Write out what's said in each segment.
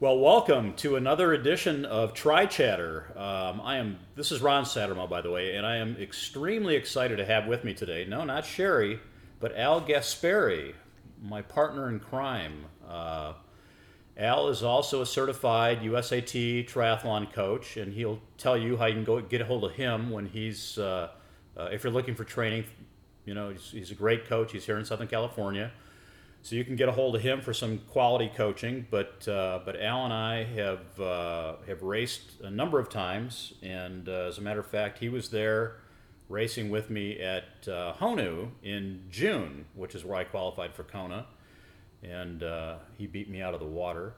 Well, welcome to another edition of Tri Chatter. This is Ron Sattermo, by the way, and I am extremely excited to have with me today, no, not Sherry, but Al Gaspari, my partner in crime. Al is also a certified USAT triathlon coach, and he'll tell you how you can go get a hold of him when if you're looking for training. You know, he's a great coach. He's here in Southern California. So you can get a hold of him for some quality coaching, but Al and I have raced a number of times, and as a matter of fact, he was there racing with me at Honu in June, which is where I qualified for Kona, and he beat me out of the water.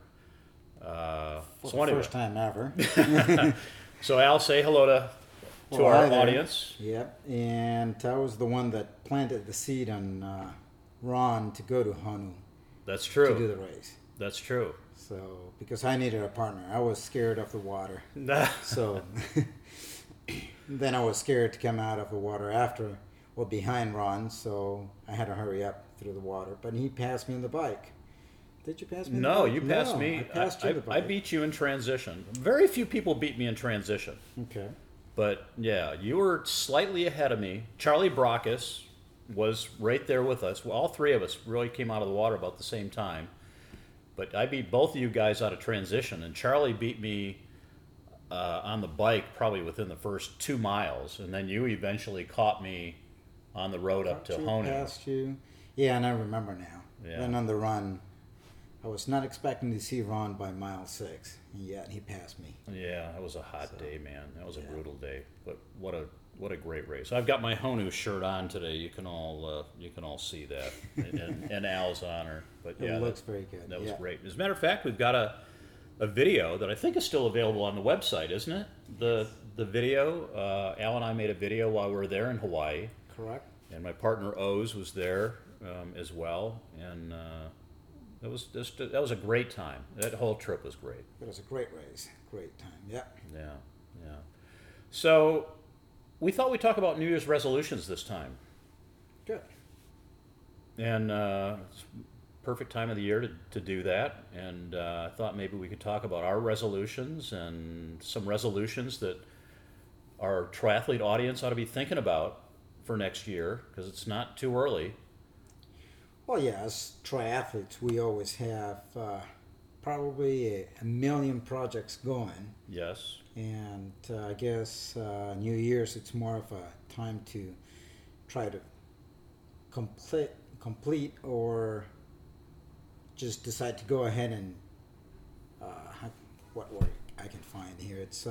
First time ever. So Al, say hello to our audience. Yep, and I was the one that planted the seed on Ron to go to Honu. That's true. To do the race. That's true. So, because I needed a partner. I was scared of the water. So, then I was scared to come out of the water behind Ron, so I had to hurry up through the water. But he passed me on the bike. Did you pass me? No, you passed me. I passed you on the bike. I beat you in transition. Very few people beat me in transition. Okay. But yeah, you were slightly ahead of me. Charlie Brockus was right there with us. Well, all three of us really came out of the water about the same time. But I beat both of you guys out of transition, and Charlie beat me on the bike probably within the first 2 miles, and then you eventually caught me on the road up to Honu. Past you. Yeah, and I remember now. Yeah. Then on the run, I was not expecting to see Ron by mile 6, and yet he passed me. Yeah, that was a hot day, man. That was a brutal day, but what a great race. I've got my Honu shirt on today. You can all see that in Al's honor. But yeah, it looks very good. That was great. As a matter of fact, we've got a video that I think is still available on the website, isn't it? The video. Al and I made a video while we were there in Hawaii. Correct. And my partner Oz was there as well, and that was a great time. That whole trip was great. It was a great race, great time. Yeah. Yeah. So we thought we'd talk about New Year's resolutions this time. Good. And it's perfect time of the year to do that. And I thought maybe we could talk about our resolutions and some resolutions that our triathlete audience ought to be thinking about for next year, because it's not too early. Well, yeah, as triathletes, we always have probably a million projects going. Yes. And I guess New Year's, it's more of a time to try to complete or just decide to go ahead and what word I can find here. It's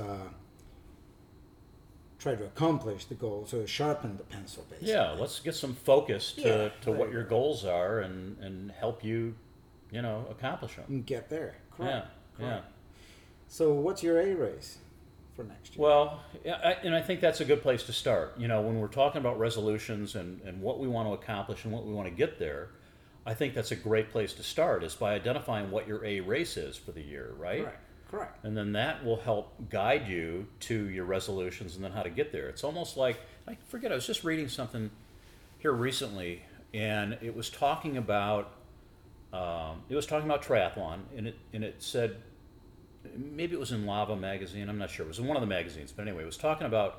try to accomplish the goal, so sharpen the pencil, basically. Yeah, let's get some focus to what your goals are and help you, accomplish them. And get there. Correct. Yeah. So what's your A race for next year? Well, I think that's a good place to start. When we're talking about resolutions and what we want to accomplish and what we want to get there, I think that's a great place to start, is by identifying what your A race is for the year, right? Correct. And then that will help guide you to your resolutions and then how to get there. It's almost like, I was just reading something here recently, and it was talking about triathlon, and it said, maybe it was in Lava magazine, I'm not sure, it was in one of the magazines, but anyway, it was talking about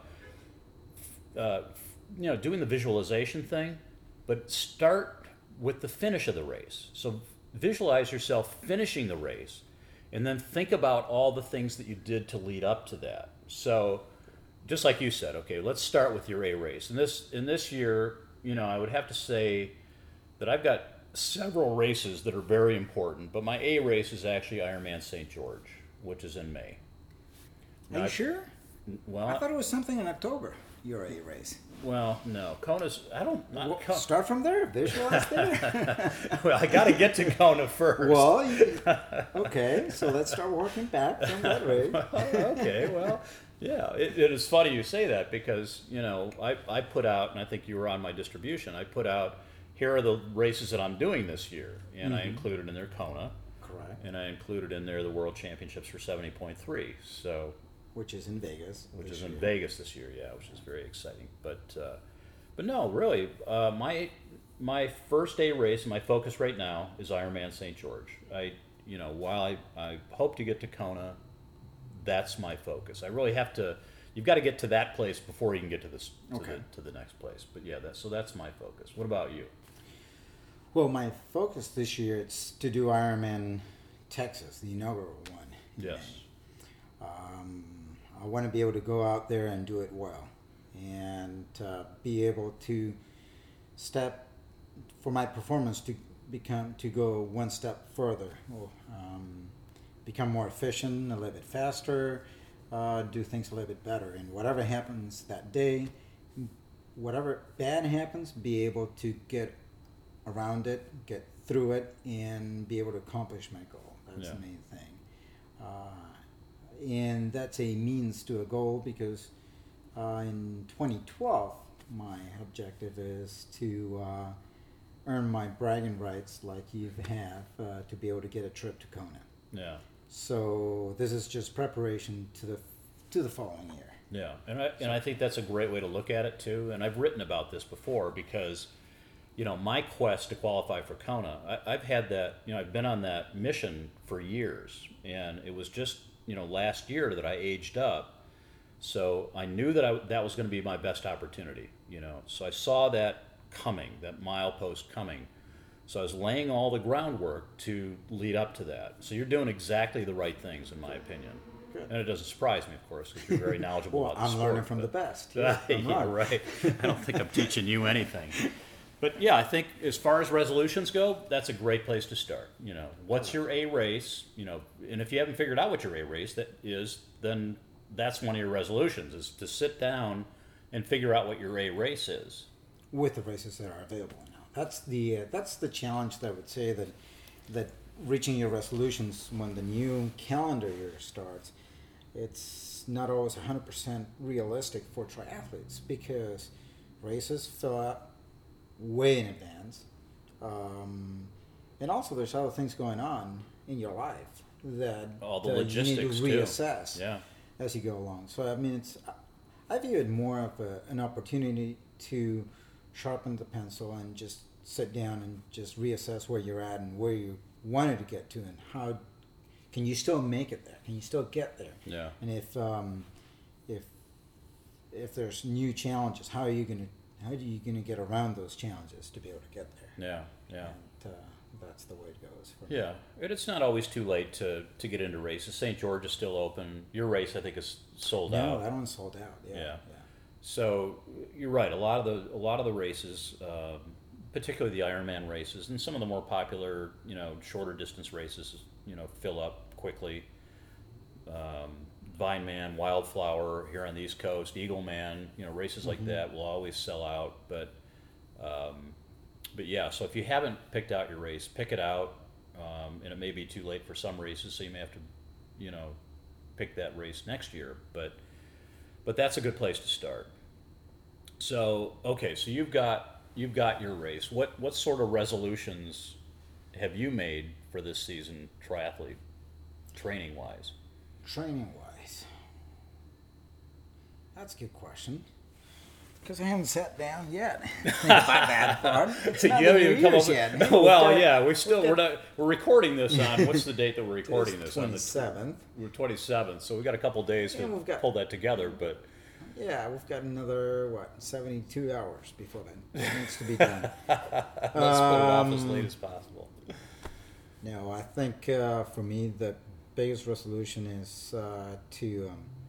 doing the visualization thing, but start with the finish of the race. So visualize yourself finishing the race, and then think about all the things that you did to lead up to that. So just like you said, okay, let's start with your A race. In this year, I would have to say that I've got several races that are very important, but my A race is actually Ironman St. George, which is in May. Are you sure? Well, I thought it was something in October, your A race. Well, no. Kona's, start from there. Visualize there. Well, I got to get to Kona first. Well, okay. So let's start working back from that race. Okay. Well, yeah. It is funny you say that, because, I put out, and I think you were on my distribution, I put out, here are the races that I'm doing this year. And I included in there Kona. Correct. And I included in there the World Championships for 70.3. So... Which is in Vegas. In Vegas this year, yeah, which is very exciting. But no, really, my first day race, my focus right now is Ironman St. George. while I hope to get to Kona, that's my focus. I really have to. You've got to get to that place before you can get to this to the next place. But yeah, that's my focus. What about you? Well, my focus this year it's to do Ironman Texas, the inaugural one. Yes. I want to be able to go out there and do it well, and be able to for my performance to go one step further, become more efficient, a little bit faster, do things a little bit better, and whatever happens that day, whatever bad happens, be able to get around it, get through it, and be able to accomplish my goal. That's the main thing. And that's a means to a goal because in 2012, my objective is to earn my bragging rights like you have to be able to get a trip to Kona. Yeah. So this is just preparation to the following year. Yeah, and I think that's a great way to look at it too. And I've written about this before because, my quest to qualify for Kona, I've had that. I've been on that mission for years, and it was just last year that I aged up. So I knew that that was going to be my best opportunity. So I saw that coming, that milepost coming. So I was laying all the groundwork to lead up to that. So you're doing exactly the right things, in my opinion. Good. And it doesn't surprise me, of course, because you're very knowledgeable about the sport. I'm learning from the best. Yeah, right. I don't think I'm teaching you anything. But yeah, I think as far as resolutions go, that's a great place to start. What's your A race? And if you haven't figured out what your A race that is, then that's one of your resolutions, is to sit down and figure out what your A race is. With the races that are available now. That's the challenge that I would say that reaching your resolutions when the new calendar year starts, it's not always 100% realistic for triathletes because races fill out way in advance. And also there's other things going on in your life that all the logistics you need to reassess too. as you go along. So I view it more of an opportunity to sharpen the pencil and just sit down and just reassess where you're at and where you wanted to get to and how can you still make it there? Can you still get there? Yeah. And if there's new challenges, how are you gonna get around those challenges to be able to get there? Yeah. And that's the way it goes. For me. And it's not always too late to get into races. St. George is still open. Your race, I think, is sold out. No, that one's sold out. Yeah. So you're right. A lot of the races, particularly the Ironman races, and some of the more popular, shorter distance races, fill up quickly. Vineman, Wildflower here on the East Coast, Eagleman, races like that will always sell out. But yeah. So if you haven't picked out your race, pick it out, and it may be too late for some races, so you may have to, pick that race next year. But that's a good place to start. So okay, so you've got your race. What sort of resolutions have you made for this season, triathlete, training wise? That's a good question. Because I haven't sat down yet. About that part. It's not you haven't even come up yet. We're recording this on what's the date that we're recording this on? 27th. We're 27th, so we've got a couple days to pull that together. But yeah, we've got another 72 hours before then. It needs to be done. Let's put it off as late as possible. No, I think for me the biggest resolution is to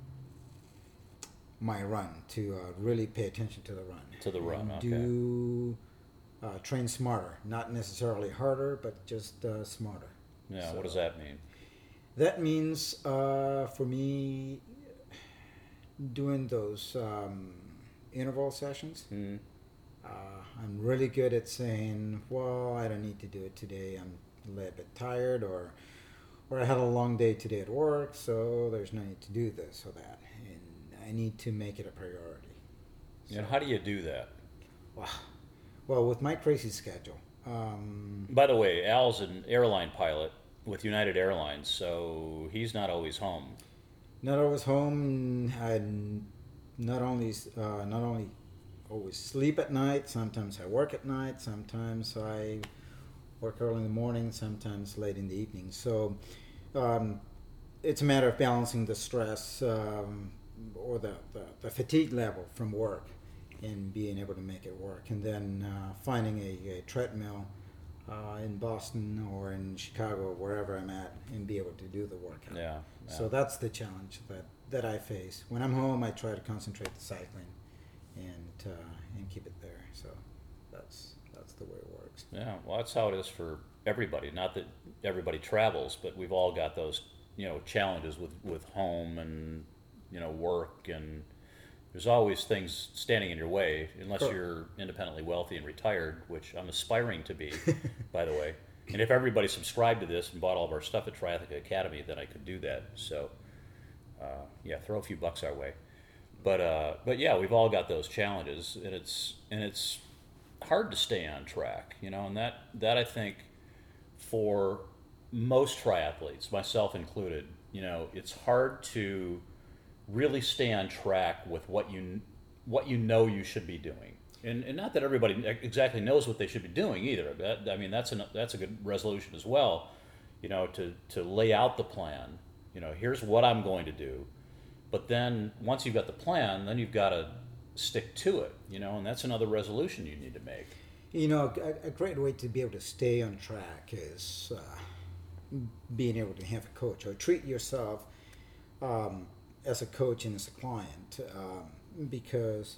my run, to really pay attention to the run. To the run, okay. Do train smarter, not necessarily harder, but just smarter. Yeah, so, what does that mean? That means for me doing those interval sessions. Mm-hmm. I'm really good at saying, well, I don't need to do it today. I'm a little bit tired, or I had a long day today at work, so there's no need to do this or that. And I need to make it a priority. So, and how do you do that? Well, with my crazy schedule. By the way, Al's an airline pilot with United Airlines, so he's not always home. Not always home. I not only always sleep at night. Sometimes I work at night. Sometimes I work early in the morning, sometimes late in the evening. So um, it's a matter of balancing the stress or the fatigue level from work and being able to make it work. And then finding a treadmill in Boston or in Chicago, wherever I'm at, and be able to do the workout. Yeah. So that's the challenge that I face. When I'm home, I try to concentrate the cycling and keep it there. So that's the way it works. Yeah, well, that's how it is for everybody. Not that everybody travels, but we've all got those, challenges with home and, work, and there's always things standing in your way, unless you're independently wealthy and retired, which I'm aspiring to be, by the way. And if everybody subscribed to this and bought all of our stuff at Triathlon Academy, then I could do that. So, throw a few bucks our way. But yeah, we've all got those challenges, and it's hard to stay on track, and that I think for most triathletes, myself included, it's hard to really stay on track with what you should be doing, and not that everybody exactly knows what they should be doing either. That's a good resolution as well, to lay out the plan. Here's what I'm going to do, but then once you've got the plan, then you've got to stick to it, and that's another resolution you need to make. A great way to be able to stay on track is being able to have a coach or treat yourself as a coach and as a client, because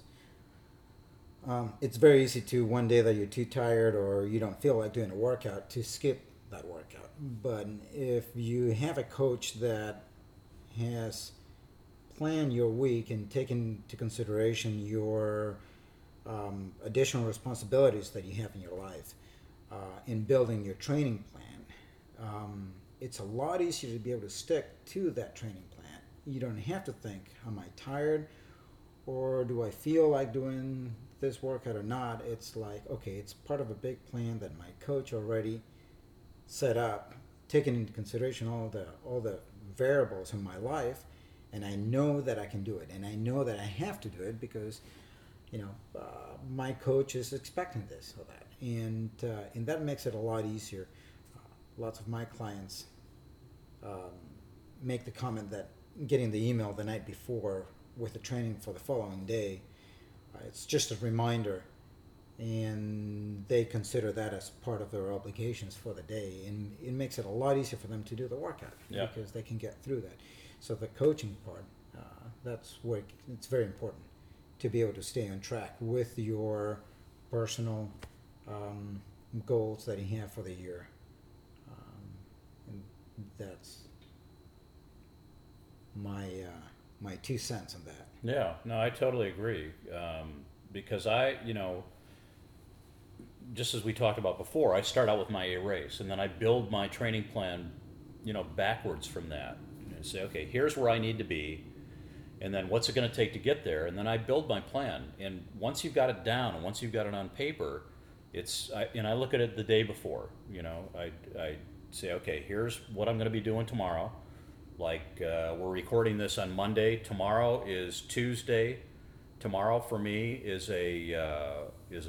it's very easy to, one day that you're too tired or you don't feel like doing a workout, to skip that workout. But if you have a coach that has planned your week and taken into consideration your additional responsibilities that you have in your life in building your training plan, it's a lot easier to be able to stick to that training plan. You don't have to think, am I tired, or do I feel like doing this workout or not? It's like, okay, it's part of a big plan that my coach already set up, taking into consideration all the variables in my life, and I know that I can do it, and I know that I have to do it because my coach is expecting this or that, and that makes it a lot easier. Lots of my clients make the comment that getting the email the night before with the training for the following day, it's just a reminder, and they consider that as part of their obligations for the day, and it makes it a lot easier for them to do the workout because they can get through that. So the coaching part, that's where it's very important to be able to stay on track with your personal goals that you have for the year. And that's my 2 cents on that. Yeah, no, I totally agree. Because just as we talked about before, I start out with my A race, and then I build my training plan, backwards from that. And say, okay, here's where I need to be, and then what's it going to take to get there, and then I build my plan. And once you've got it down, and once you've got it on paper, I look at it the day before. I say, okay, here's what I'm going to be doing tomorrow. Like we're recording this on Monday. Tomorrow is Tuesday. Tomorrow for me is a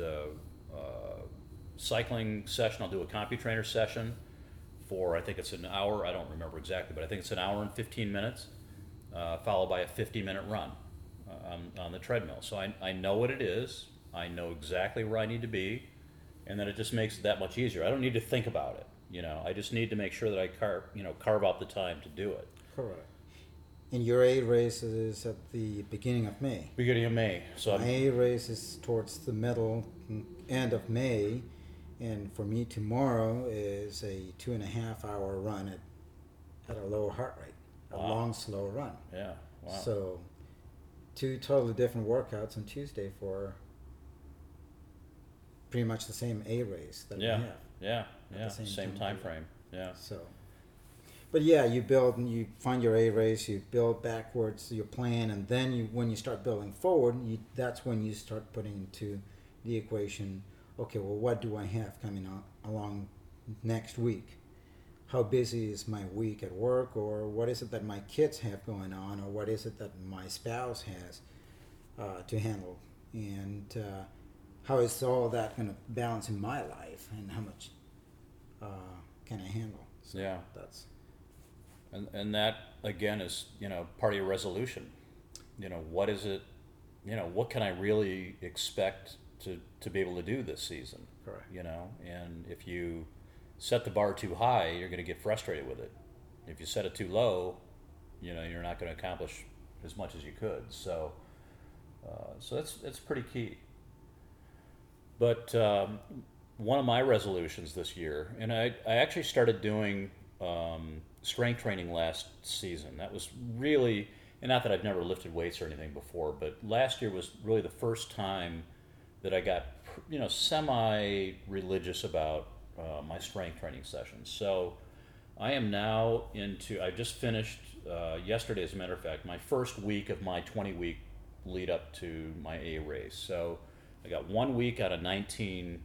cycling session. I'll do a CompuTrainer session for, I think it's an hour. I don't remember exactly, but I think it's an hour and 15 minutes, followed by a 50-minute run on the treadmill. So I know what it is. I know exactly where I need to be, and then it just makes it that much easier. I don't need to think about it. I just need to make sure that I carve out the time to do it. Correct. And your A race is at the beginning of May. Beginning of May. So my A race is towards the end of May, and for me tomorrow is a 2.5 hour run at a lower heart rate, a long, slow run. Yeah. Wow. So 2 totally different workouts on Tuesday for pretty much the same A race that we have. Yeah. Same time frame. Yeah. So. But yeah, you find your A race, you build backwards your plan, and then when you start building forward, that's when you start putting into the equation, okay, well, what do I have coming along next week? How busy is my week at work, or what is it that my kids have going on, or what is it that my spouse has to handle, and how is all that going to balance in my life, and how much can I handle? So Yeah. that's And that, again, is, part of your resolution. What is it, what can I really expect to be able to do this season? correct. And if you set the bar too high, you're going to get frustrated with it. If you set it too low, you're not going to accomplish as much as you could. So that's pretty key. But one of my resolutions this year, and I actually started doing strength training last season. That was really, and not that I've never lifted weights or anything before, but last year was really the first time that I got, semi-religious about my strength training sessions. So I am now I just finished yesterday, as a matter of fact, my first week of my 20-week lead up to my A race. So I got 1 week out of 19,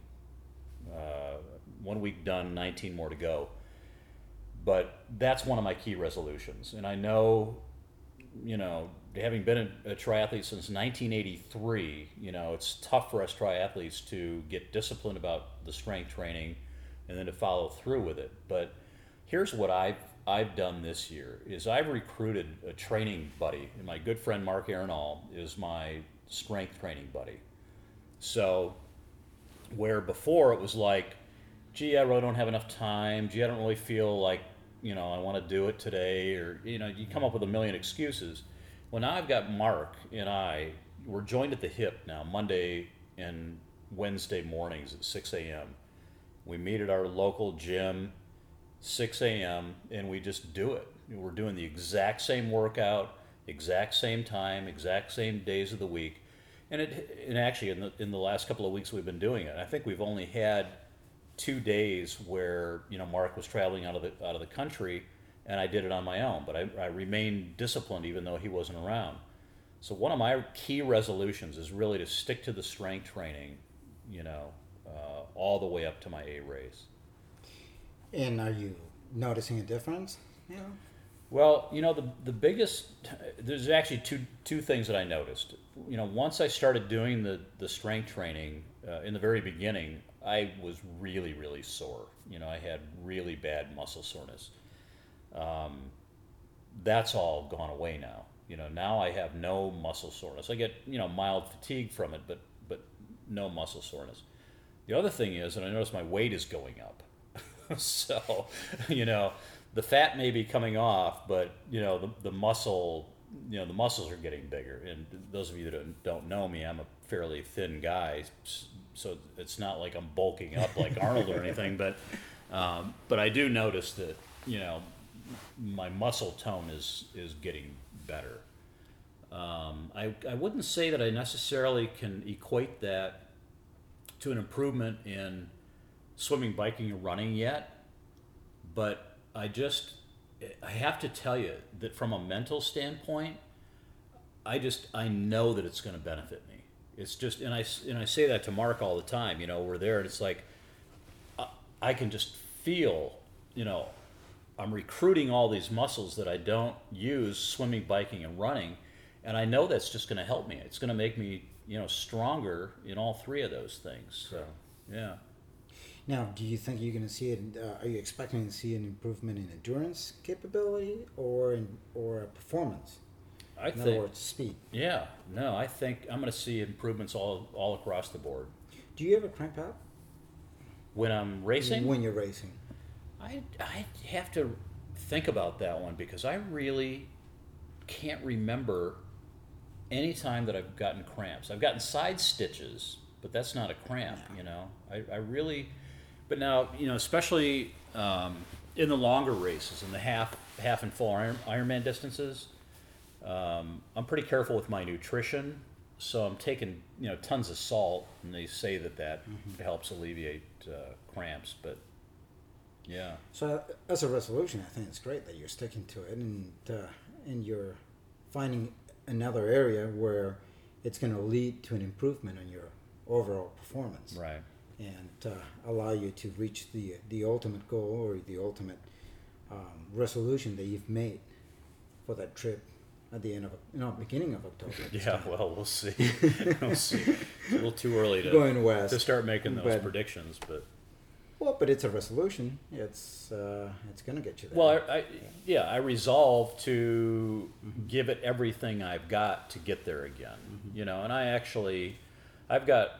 1 week done, 19 more to go. But that's one of my key resolutions. And I know, having been a triathlete since 1983, it's tough for us triathletes to get disciplined about the strength training and then to follow through with it. But here's what I've done this year is I've recruited a training buddy, and my good friend Mark Arenall is my strength training buddy. So where before it was like, gee, I really don't have enough time, gee, I don't really feel like, I want to do it today, or, you come up with a million excuses. Well, now I've got Mark and we're joined at the hip now, Monday and Wednesday mornings at 6 a.m. We meet at our local gym, 6 a.m., and we just do it. We're doing the exact same workout, exact same time, exact same days of the week. And actually, in the last couple of weeks we've been doing it, I think we've only had 2 days where Mark was traveling out of the country, and I did it on my own. But I remained disciplined even though he wasn't around. So one of my key resolutions is really to stick to the strength training, all the way up to my A race. And are you noticing a difference? Yeah. Well, the biggest, there's actually two things that I noticed. Once I started doing the strength training in the very beginning, I was really, really sore. I had really bad muscle soreness. That's all gone away now. Now I have no muscle soreness. I get, mild fatigue from it, but no muscle soreness. The other thing is, and I notice my weight is going up. So, the fat may be coming off, but the muscle, the muscles are getting bigger. And those of you that don't know me, I'm a fairly thin guy, so it's not like I'm bulking up like Arnold or anything. But I do notice that my muscle tone is getting better. I wouldn't say that I necessarily can equate that to an improvement in swimming, biking, and running yet, but I have to tell you that from a mental standpoint, I know that it's going to benefit me. It's just, and I say that to Mark all the time. We're there, and it's like I can just feel, I'm recruiting all these muscles that I don't use swimming, biking, and running, and I know that's just going to help me. It's going to make me, stronger in all three of those things. So, yeah. Now, do you think you're going to see it? Are you expecting to see an improvement in endurance capability or performance? In other words, speed. Yeah, no, I think I'm going to see improvements all across the board. Do you ever cramp out when I'm racing? When you're racing, I have to think about that one because I really can't remember any time that I've gotten cramps. I've gotten side stitches, but that's not a cramp. No. I really. But now, especially in the longer races, in the half and full Ironman distances, I'm pretty careful with my nutrition. So I'm taking, tons of salt, and they say that helps alleviate cramps. But yeah. So as a resolution, I think it's great that you're sticking to it, and you're finding another area where it's going to lead to an improvement in your overall performance. Right. And allow you to reach the ultimate goal or the ultimate resolution that you've made for that trip at the end of beginning of October. Yeah, well, we'll see. We'll see. It's a little too early going west to start making those predictions, but Well, but it's a resolution. It's going to get you there. Well, I resolve to give it everything I've got to get there again. You know, and I've got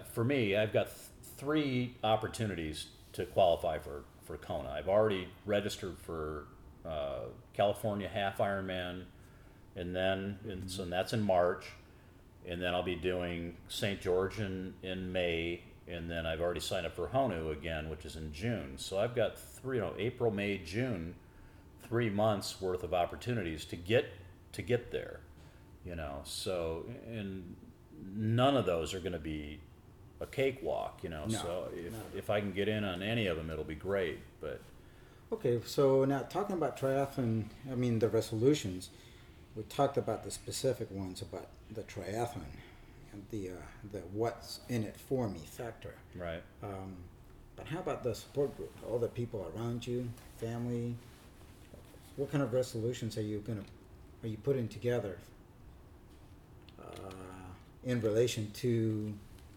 3 opportunities to qualify for Kona. I've already registered for California Half Ironman, and that's in March, and then I'll be doing St. George in May, and then I've already signed up for Honu again, which is in June. So I've got April, May, June, 3 months worth of opportunities to get there. You know, so and none of those are going to be a cakewalk. You know, No, so if I can get in on any of them, it'll be great. But okay, so now talking about triathlon, I mean the resolutions. We talked about the specific ones about the triathlon and the what's in it for me factor. right. But how about the support group? All the people around you, family. What kind of resolutions are you putting together in relation to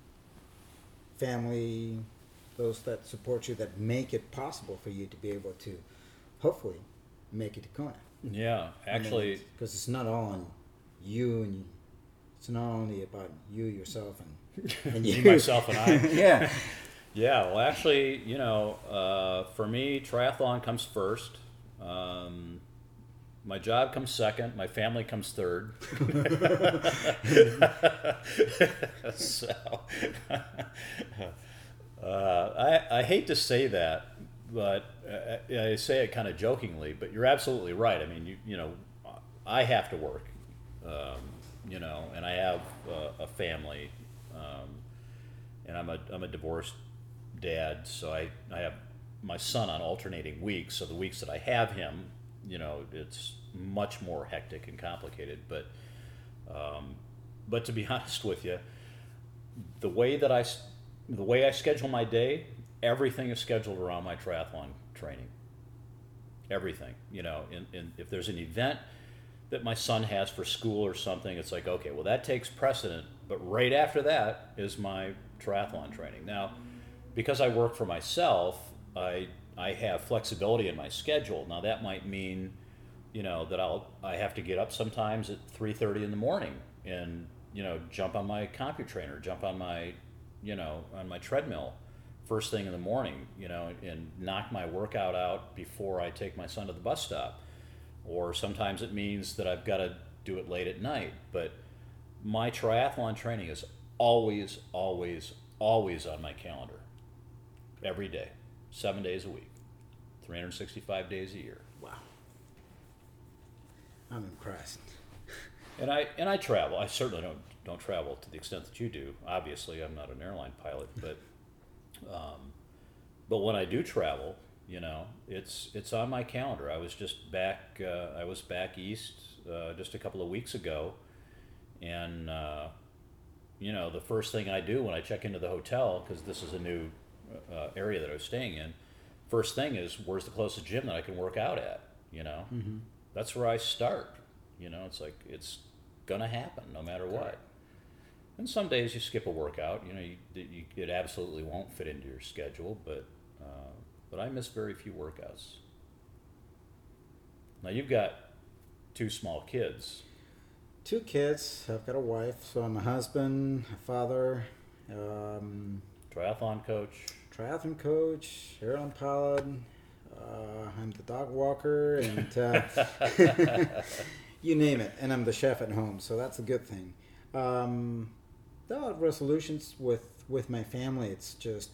family, those that support you, that make it possible for you to be able to hopefully make it to Kona? Yeah, actually, because it's not all on you, and it's not only about you, yourself, and me, myself, and I. Yeah. Yeah, well, actually, you know, for me, triathlon comes first. My job comes second. My family comes third. So, I hate to say that, but I say it kind of jokingly. But you're absolutely right. I mean, you know, I have to work, you know, and I have a family, and I'm a divorced dad, so I have my son on alternating weeks. So the weeks that I have him, you know, it's much more hectic and complicated. But to be honest with you, the way I schedule my day, everything is scheduled around my triathlon training. Everything, you know. And if there's an event that my son has for school or something, it's like, okay, well, that takes precedent. But right after that is my triathlon training. Now, because I work for myself, I have flexibility in my schedule. Now that might mean, you know, that I have to get up sometimes at 3:30 in the morning and, you know, jump on my CompuTrainer, jump on my, you know, on my treadmill first thing in the morning, you know, and knock my workout out before I take my son to the bus stop. Or sometimes it means that I've got to do it late at night. But my triathlon training is always, always, always on my calendar. Every day, 7 days a week, 365 days a year. Wow. I'm impressed. And I travel. I certainly don't travel to the extent that you do. Obviously, I'm not an airline pilot, but when I do travel, you know, it's on my calendar. I was just back. I was back east just a couple of weeks ago, and you know, the first thing I do when I check into the hotel, because this is a new area that I was staying in, first thing is, where's the closest gym that I can work out at? You know, that's where I start. You know, it's like it's gonna happen no matter what. And some days you skip a workout. You know, it absolutely won't fit into your schedule, but I miss very few workouts. Now you've got 2 small kids. 2 kids. I've got a wife, so I'm a husband, a father, Triathlon coach. Airline pilot. I'm the dog walker, and you name it. And I'm the chef at home, so that's a good thing. The resolutions with my family, it's just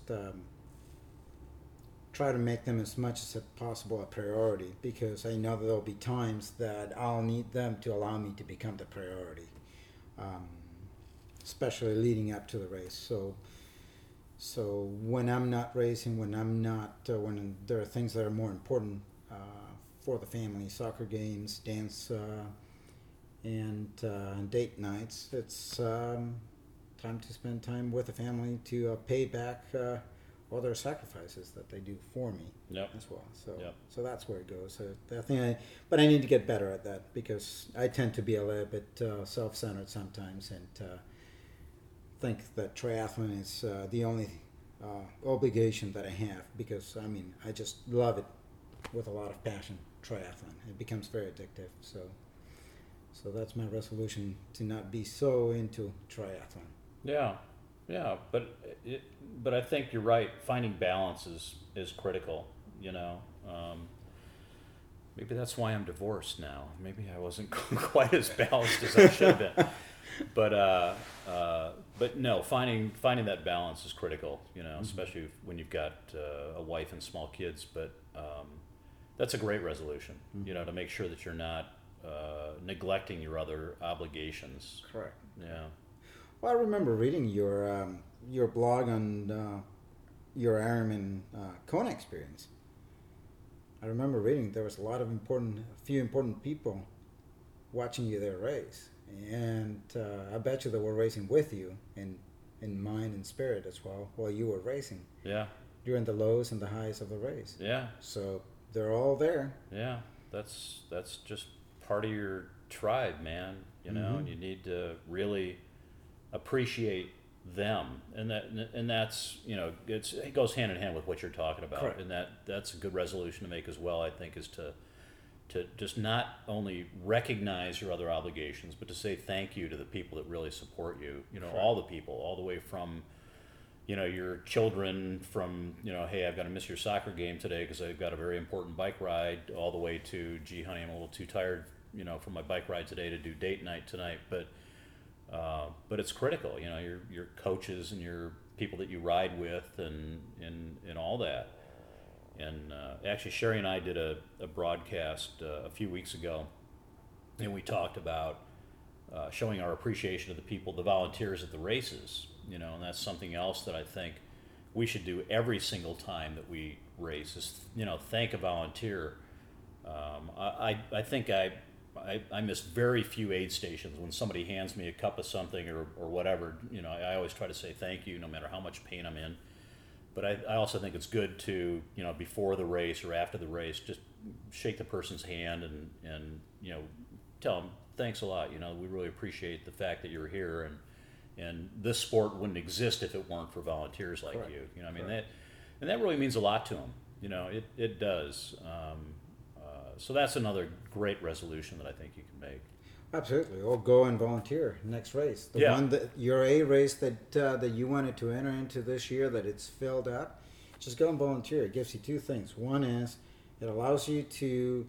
try to make them as much as possible a priority, because I know that there'll be times that I'll need them to allow me to become the priority, especially leading up to the race. So when I'm not racing, when there are things that are more important for the family, soccer games, dance, and date nights, it's time to spend time with the family to pay back all their sacrifices that they do for me. Yep. As well. Yep. So that's where it goes. But I need to get better at that, because I tend to be a little bit self-centered sometimes, and think that triathlon is the only obligation that I have, because I mean I just love it with a lot of passion. Triathlon, it becomes very addictive. So that's my resolution, to not be so into triathlon. Yeah, yeah, but I think you're right. Finding balance is critical. You know, maybe that's why I'm divorced now. Maybe I wasn't quite as balanced as I should have been. But no, finding that balance is critical. You know, especially when you've got a wife and small kids. But that's a great resolution. You know, to make sure that you're not neglecting your other obligations. Correct. Yeah. Well, I remember reading your blog on your Ironman Kona experience. I remember reading there was a few important people watching you there race, and I bet you they were racing with you in mind and spirit as well while you were racing. Yeah. During the lows and the highs of the race. Yeah. So they're all there. Yeah. That's just part of your tribe, man. You know, and you need to really appreciate them, and that's, you know, it goes hand in hand with what you're talking about. Correct. And that's a good resolution to make as well, I think, is to just not only recognize your other obligations, but to say thank you to the people that really support you. You know, all the people, all the way from, you know, your children, from, you know, hey, I've got to miss your soccer game today because I've got a very important bike ride, all the way to, gee, honey, I'm a little too tired, you know, from my bike ride today to do date night tonight. But it's critical, you know, your coaches and your people that you ride with, and all that. And actually, Sherry and I did a broadcast a few weeks ago, and we talked about showing our appreciation to the people, the volunteers at the races, you know, and that's something else that I think we should do every single time that we race, is, you know, thank a volunteer. I think I miss very few aid stations when somebody hands me a cup of something or whatever. You know, I always try to say thank you no matter how much pain I'm in. But I also think it's good to, you know, before the race or after the race, just shake the person's hand and you know, tell them thanks a lot. You know, we really appreciate the fact that you're here, and this sport wouldn't exist if it weren't for volunteers like Correct. you. You know, I mean, that really means a lot to them. You know, it does. So that's another great resolution that I think you can make. Absolutely. Or go and volunteer next race. The Yeah. one that your A race that you wanted to enter into this year, that it's filled up, just go and volunteer. It gives you two things. One is it allows you to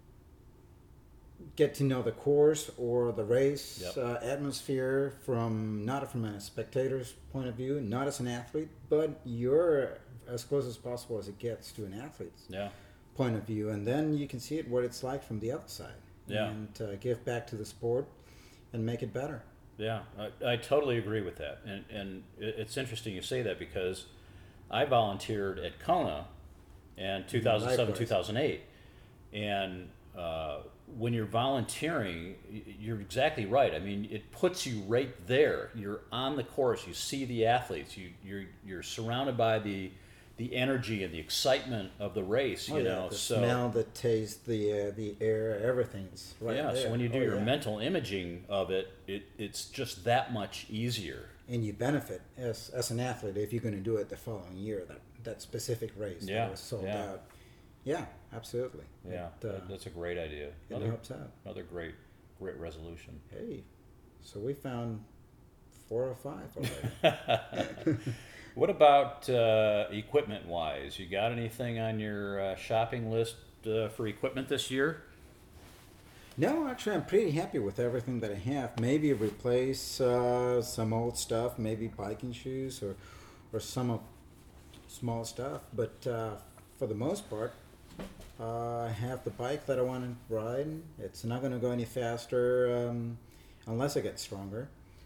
get to know the course or the race atmosphere not from a spectator's point of view, not as an athlete, but you're as close as possible as it gets to an athlete's point of view, and then you can see it what it's like from the other side. And give back to the sport and make it better. Yeah, I totally agree with that. And it's interesting you say that, because I volunteered at Kona in 2007, 2008. And when you're volunteering, you're exactly right. I mean, it puts you right there. You're on the course. You see the athletes. You're surrounded by the energy and the excitement of the race, you know. The so smell, the taste, the air, everything's right there. So when you do your mental imaging of it, it's just that much easier. And you benefit as an athlete if you're going to do it the following year, that specific race that was sold out. Yeah, absolutely. Yeah, that's a great idea. It helps out. Another great resolution. Hey, so we found 4 or 5 already. What about equipment-wise? You got anything on your shopping list for equipment this year? No, actually, I'm pretty happy with everything that I have. Maybe replace some old stuff, maybe biking shoes or some of small stuff. But for the most part, I have the bike that I want to ride. It's not going to go any faster unless I get stronger.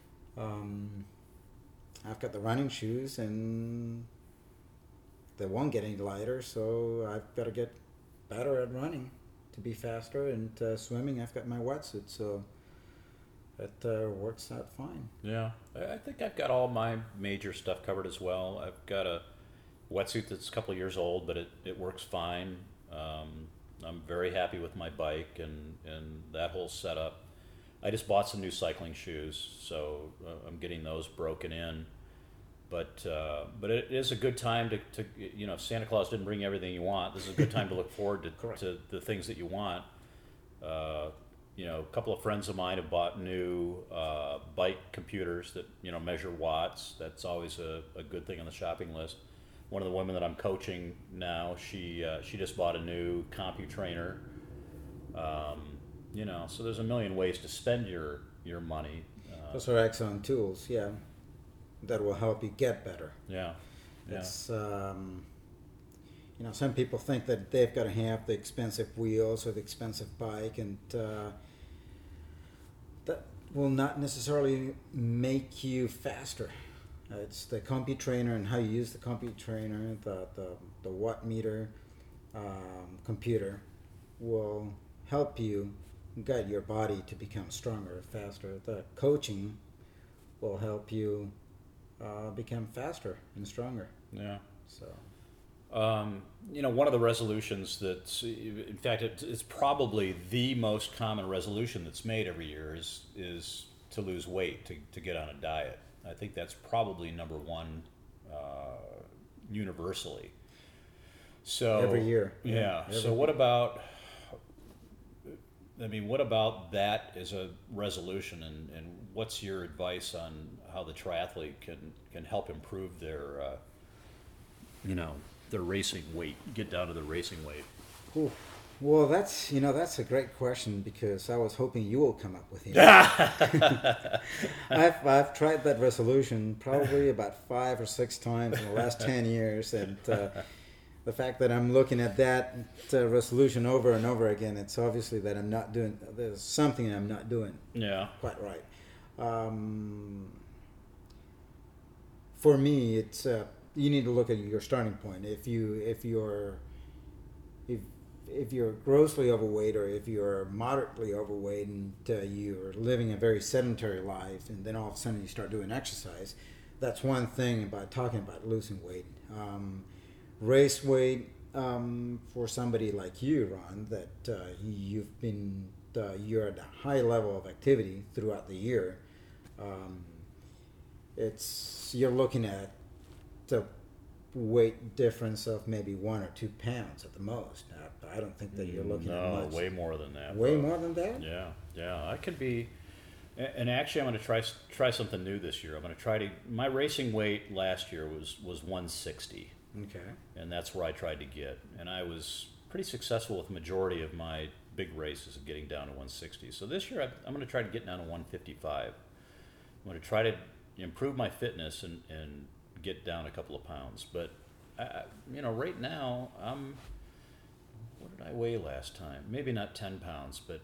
I've got the running shoes, and they won't get any lighter, so I've got to get better at running to be faster. And swimming, I've got my wetsuit, so that works out fine. Yeah, I think I've got all my major stuff covered as well. I've got a wetsuit that's a couple of years old, but it works fine. I'm very happy with my bike and that whole setup. I just bought some new cycling shoes, so I'm getting those broken in. but it is a good time to if Santa Claus didn't bring you everything you want, this is a good time to look forward to the things that you want. A couple of friends of mine have bought new bike computers that measure watts. That's always a good thing on the shopping list. One of the women that I'm coaching now, she just bought a new CompuTrainer. So there's a million ways to spend your money. Those are excellent tools, yeah, that will help you get better. Yeah. It's some people think that they've got to have the expensive wheels or the expensive bike, and that will not necessarily make you faster. It's the CompuTrainer and how you use the CompuTrainer, the watt meter computer will help you guide your body to become stronger, faster. The coaching will help you become faster and stronger. Yeah. So. One of the resolutions that's, in fact, it's probably the most common resolution that's made every year is to lose weight, to get on a diet. I think that's probably number one universally. So every year. Yeah. So what about that as a resolution, and what's your advice on how the triathlete can help improve their their racing weight, get down to the racing weight? Ooh. Well, that's a great question, because I was hoping you will come up with it. I've tried that resolution probably about 5 or 6 times in the last 10 years, and the fact that I'm looking at that resolution over and over again, it's obviously that there's something I'm not doing quite right. For me, it's you need to look at your starting point. If you're grossly overweight, or if you're moderately overweight and you're living a very sedentary life, and then all of a sudden you start doing exercise, that's one thing about talking about losing weight. Race weight, for somebody like you, Ron, that you're at a high level of activity throughout the year. You're looking at the weight difference of maybe 1 or 2 pounds at the most. I don't think that you're looking at much. No, way more than that. Way more than that? Yeah. I could be, and actually I'm going to try something new this year. I'm going to my racing weight last year was 160. Okay. And that's where I tried to get. And I was pretty successful with the majority of my big races of getting down to 160. So this year I'm going to try to get down to 155. I'm going to try to improve my fitness and get down a couple of pounds. But right now what did I weigh last time? Maybe not 10 pounds, but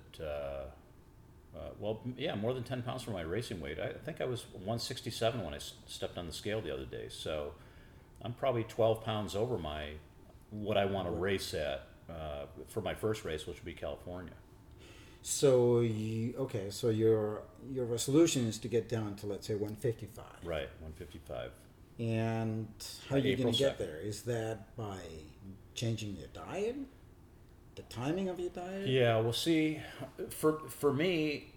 more than 10 pounds for my racing weight. I think I was 167 when I stepped on the scale the other day. So I'm probably 12 pounds over what I want to race at for my first race, which would be California. So so your resolution is to get down to, let's say, 155. Right, 155. And how are you going to get there? Is that by changing your diet? The timing of your diet? Yeah, well, see, for me,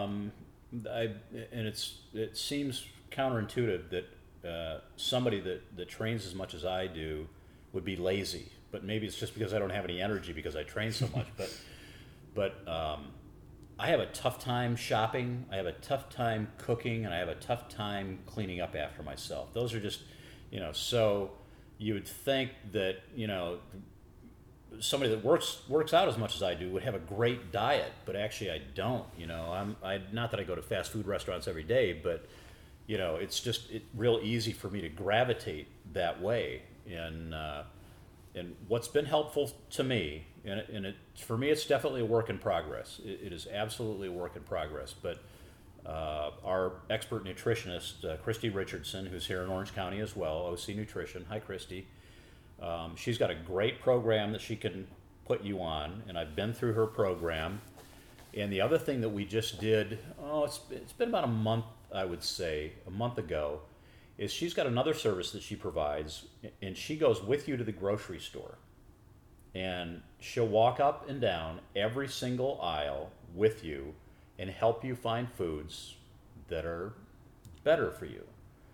it seems counterintuitive that somebody that trains as much as I do would be lazy. But maybe it's just because I don't have any energy because I train so much. But I have a tough time shopping, I have a tough time cooking, and I have a tough time cleaning up after myself. Those are just, so you would think that, somebody that works out as much as I do would have a great diet, but actually I don't. Not that I go to fast food restaurants every day, but it's real easy for me to gravitate that way. And what's been helpful to me, for me, it's definitely a work in progress. It is absolutely a work in progress. But our expert nutritionist, Christy Richardson, who's here in Orange County as well, OC Nutrition. Hi, Christy. She's got a great program that she can put you on, and I've been through her program. And the other thing that we just did, it's been about a month, I would say, a month ago, is she's got another service that she provides, and she goes with you to the grocery store. And she'll walk up and down every single aisle with you and help you find foods that are better for you.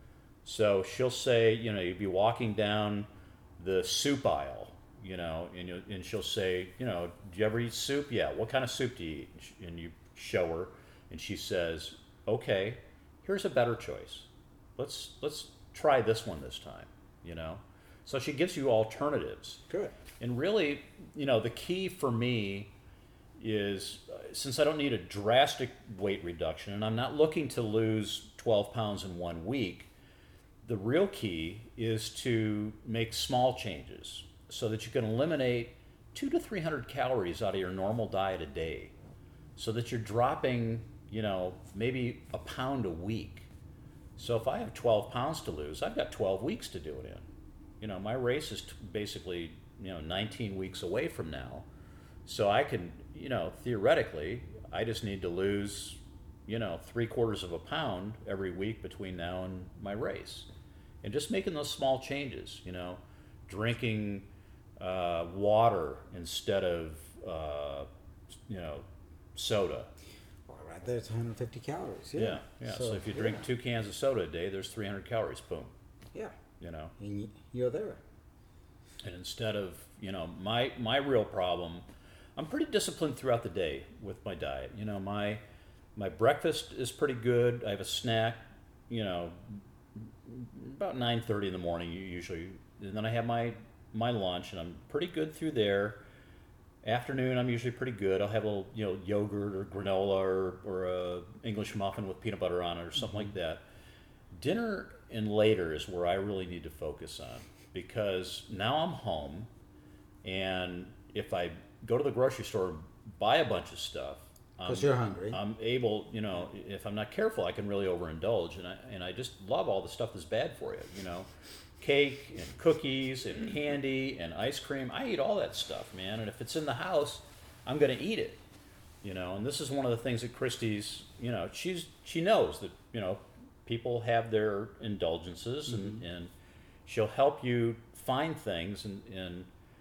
So she'll say, you'd be walking down the soup aisle, and she'll say, do you ever eat soup? Yeah. What kind of soup do you eat? And you show her, and she says, okay, here's a better choice. Let's try this one this time. So she gives you alternatives. Good. And really, the key for me is, since I don't need a drastic weight reduction and I'm not looking to lose 12 pounds in 1 week, the real key is to make small changes so that you can eliminate 200 to 300 calories out of your normal diet a day, so that you're dropping, maybe a pound a week. So if I have 12 pounds to lose, I've got 12 weeks to do it in. My race is basically, 19 weeks away from now. So I can, theoretically, I just need to lose, 3/4 of a pound every week between now and my race. And just making those small changes, drinking water instead of, soda. Well, right there, it's 150 calories. Yeah. So if you drink 2 cans of soda a day, there's 300 calories. Boom. Yeah. And you're there. And instead of, my real problem, I'm pretty disciplined throughout the day with my diet. My breakfast is pretty good. I have a snack, about 9:30 in the morning usually, and then I have my lunch, and I'm pretty good through there. Afternoon, I'm usually pretty good. I'll have a little, yogurt or granola or a English muffin with peanut butter on it or something like that. Dinner and later is where I really need to focus on, because now I'm home, and if I go to the grocery store and buy a bunch of stuff, because you're hungry, I'm able, if I'm not careful, I can really overindulge, and I just love all the stuff that's bad for you, cake and cookies and candy and ice cream. I eat all that stuff, man, and if it's in the house, I'm going to eat it, and this is one of the things that Christy's, she knows that, people have their indulgences, and she'll help you find things, and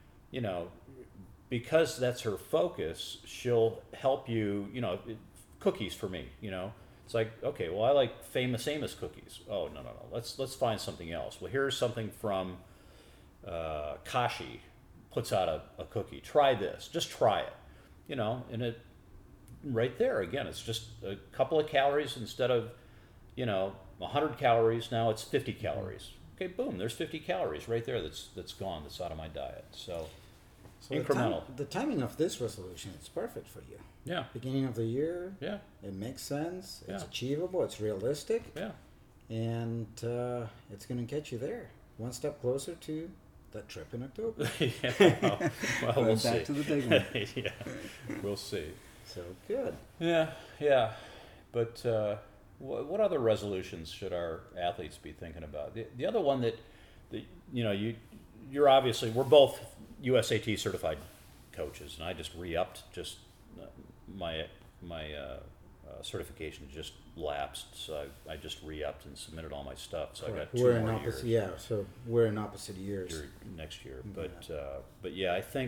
because that's her focus, she'll help you, cookies for me, It's like, okay, well, I like Famous Amos cookies. Oh, no. Let's find something else. Well, here's something from Kashi puts out a cookie. Try this. Just try it. And it right there, again, it's just a couple of calories instead of, 100 calories. Now it's 50 calories. Okay, boom, there's 50 calories right there that's gone, that's out of my diet. So incremental. The timing of this resolution is perfect for you. Yeah. Beginning of the year. Yeah. It makes sense. It's Yeah. achievable. It's realistic. Yeah. And it's going to get you there, one step closer to that trip in October. Yeah. Well, we'll see. Back to the big one. Yeah. We'll see. So good. Yeah. But what other resolutions should our athletes be thinking about? The other one that you're obviously, we're both USAT certified coaches, and I just re-upped. My certification just lapsed, so I just re-upped and submitted all my stuff. So Correct. I got 2 more years. Yeah, so we're in opposite years. Next year, but yeah, I think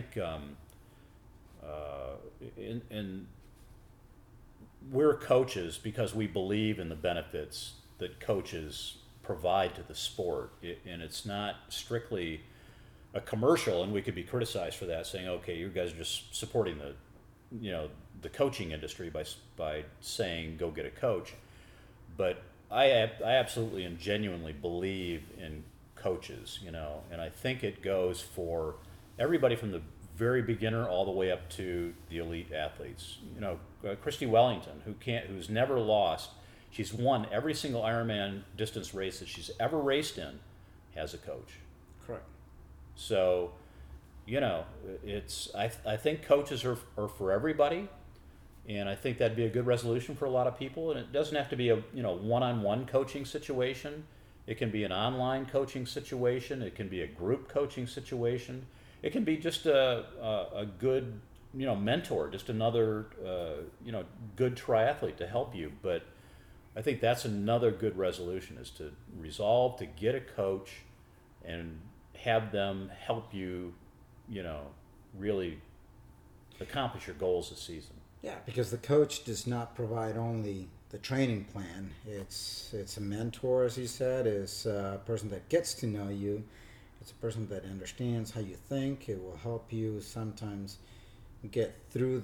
in we're coaches because we believe in the benefits that coaches provide to the sport, and it's not strictly a commercial, and we could be criticized for that, saying, okay, you guys are just supporting the coaching industry by saying go get a coach. But I absolutely and genuinely believe in coaches, and I think it goes for everybody from the very beginner all the way up to the elite athletes. Christy Wellington, who's never lost. She's won every single Ironman distance race that she's ever raced in, has a coach. Correct. So, I think coaches are for everybody, and I think that'd be a good resolution for a lot of people. And it doesn't have to be a one-on-one coaching situation. It can be an online coaching situation. It can be a group coaching situation. It can be just a good mentor, just another good triathlete to help you. But I think that's another good resolution, is to resolve to get a coach and have them help you, really accomplish your goals this season. Yeah, because the coach does not provide only the training plan. It's a mentor, as he said, is a person that gets to know you. It's a person that understands how you think. It will help you sometimes get through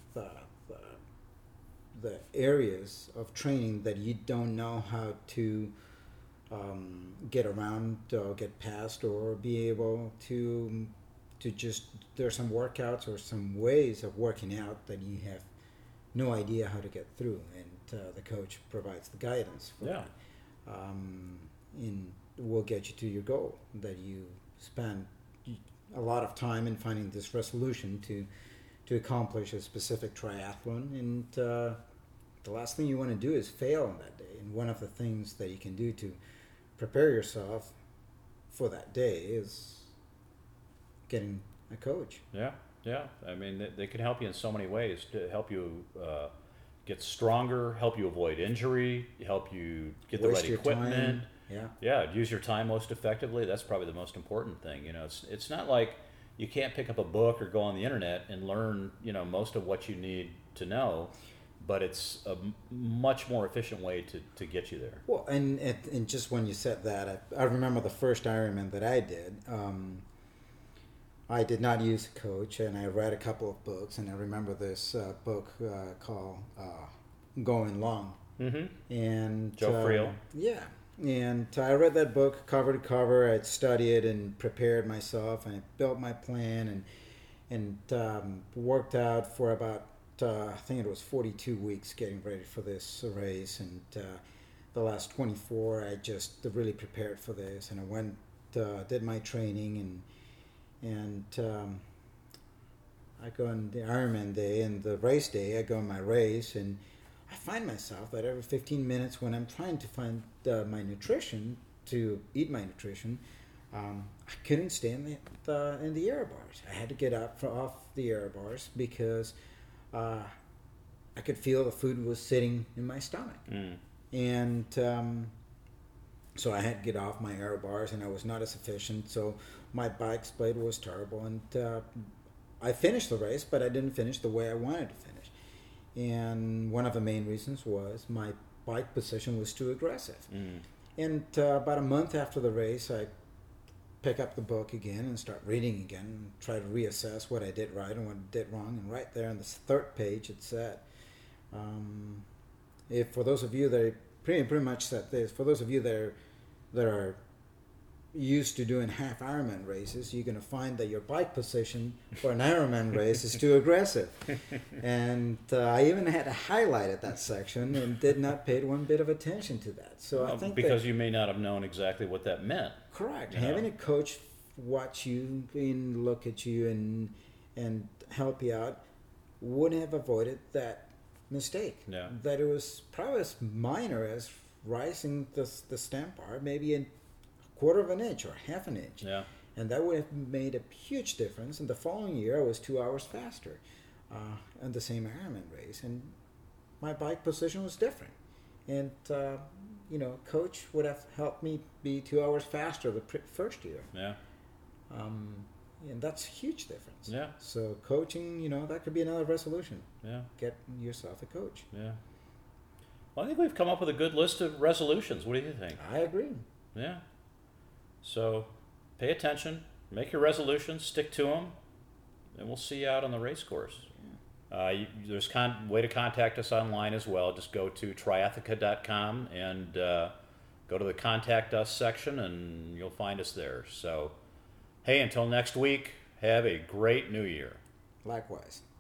the areas of training that you don't know how to get around or get past, or be able to just, there's some workouts or some ways of working out that you have no idea how to get through, and the coach provides the guidance for Yeah. that. And will get you to your goal, that you spend a lot of time in finding this resolution to accomplish a specific triathlon, and the last thing you want to do is fail on that day. And one of the things that you can do to prepare yourself for that day is getting a coach. Yeah, yeah. I mean, they can help you in so many ways to help you get stronger, help you avoid injury, help you get the right equipment. Time. Yeah. Yeah, use your time most effectively. That's probably the most important thing. It's not like you can't pick up a book or go on the internet and learn, most of what you need to know, but it's a much more efficient way to get you there. Well, and just when you said that, I remember the first Ironman that I did. I did not use a coach, and I read a couple of books, and I remember this book called Going Long. Mm-hmm. And Joe Friel. Yeah. And I read that book cover to cover. I'd studied and prepared myself, and I built my plan, and worked out for about, I think it was 42 weeks getting ready for this race. And the last 24, I just really prepared for this. And I went, did my training, and I go on the Ironman day, and the race day, I go on my race, and I find myself that every 15 minutes when I'm trying to find my nutrition, to eat my nutrition, I couldn't stay in the air bars. I had to get up off the air bars because I could feel the food was sitting in my stomach. Mm. And so I had to get off my air bars, and I was not as efficient. So my bike split was terrible, and I finished the race, but I didn't finish the way I wanted to finish. And one of the main reasons was my bike position was too aggressive. Mm. And about a month after the race, I pick up the book again and start reading again and try to reassess what I did right and what I did wrong. And right there on the third page, it said, if for those of you that are, pretty much said this, for those of you that are used to doing half Ironman races, you're going to find that your bike position for an Ironman race is too aggressive. And I even had to highlight that section and did not pay one bit of attention to that. So I think because you may not have known exactly what that meant. Correct. Having a coach watch you and look at you and help you out would have avoided that mistake. Yeah. That it was probably as minor as rising the stamp bar, maybe in quarter of an inch or half an inch. Yeah. And that would have made a huge difference. And the following year, I was 2 hours faster on the same Ironman race. And my bike position was different. And, coach would have helped me be 2 hours faster the first year. Yeah. And that's a huge difference. Yeah. So coaching, that could be another resolution. Yeah. Get yourself a coach. Yeah. Well, I think we've come up with a good list of resolutions. What do you think? I agree. Yeah. So pay attention, make your resolutions, stick to them, and we'll see you out on the race course. There's way to contact us online as well. Just go to triathica.com and go to the Contact Us section, and you'll find us there. So, hey, until next week, have a great new year. Likewise.